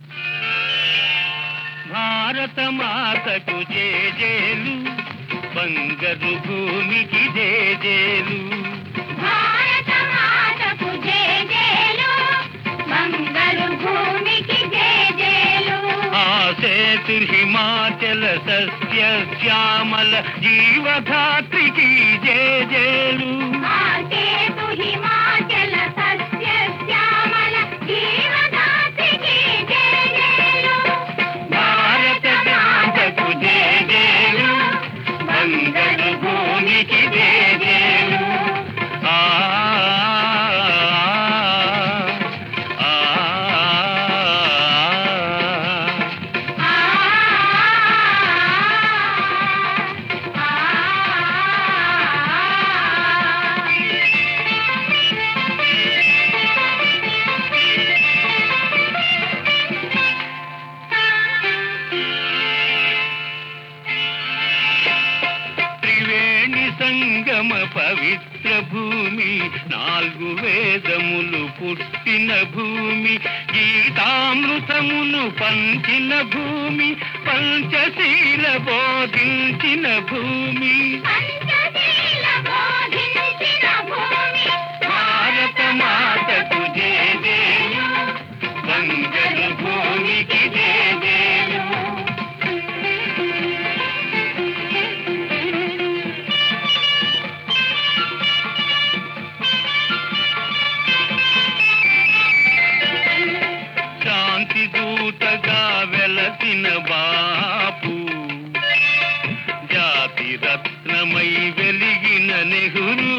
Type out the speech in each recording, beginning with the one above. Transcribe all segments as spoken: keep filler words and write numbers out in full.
భారత మాతకు జేజేలు, బంగారు భూమికి జేజేలు. భారత మాతకు జేజేలు, బంగారు భూమికి జేజేలు. ఆ సేతు హిమాచల సస్య శ్యామల జీవధాత్రికి జేజేలు. ఆ సేతు హిమాచల సస్య శ్యామల జీవధాత్రికి జేజేలు. భారత మాతకు జేజేలు, బంగారు భూమికి జేజేలు. ఆ ఆ త్రివేణి సంగమ పవిత్ర భూమి, నాలుగు వేదములు పుట్టిన భూమి, గీతామృతమును పంచిన భూమి, పంచశీల బోధించిన భూమి. పంచశీల బోధించిన భూమి. భారత మాతకు జేజేలు, బంగారు భూమికి జేజేలు. శాంతి దూతగా వెలసిన బాపు, జాతి రత్నమై వెలిగిన నెహ్రూ.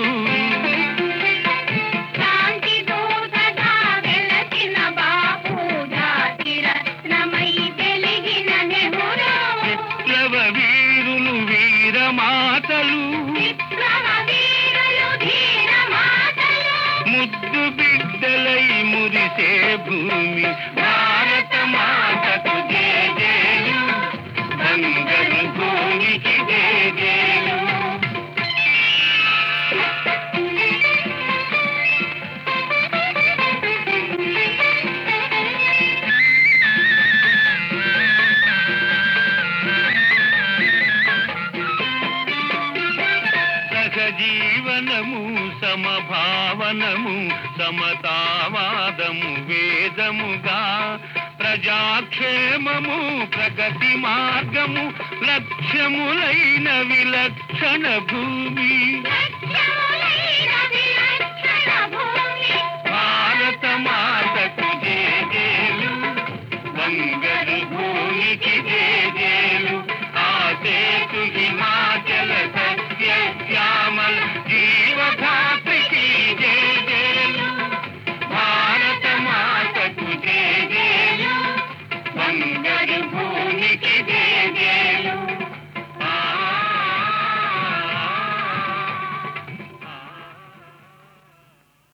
శాంతి దూతగా వెలసిన బాపు, జాతి రత్నమై వెలిగిన నెహ్రూ. విప్లవ వీరులు వీరమాతలు, విప్లవ వీరులు ధీర మాతలు. ముద్దు బిడ్డలై మురిసే భూమి. భారత మాతకు జేజేలు, బంగారు భూమికి జేజేలు. సహజీవనము, సమభావనము, సమతావాదము వేదముగా, ప్రజాక్షేమము ప్రగతి మార్గము, లక్ష్యములైన విలక్షణ భూమి.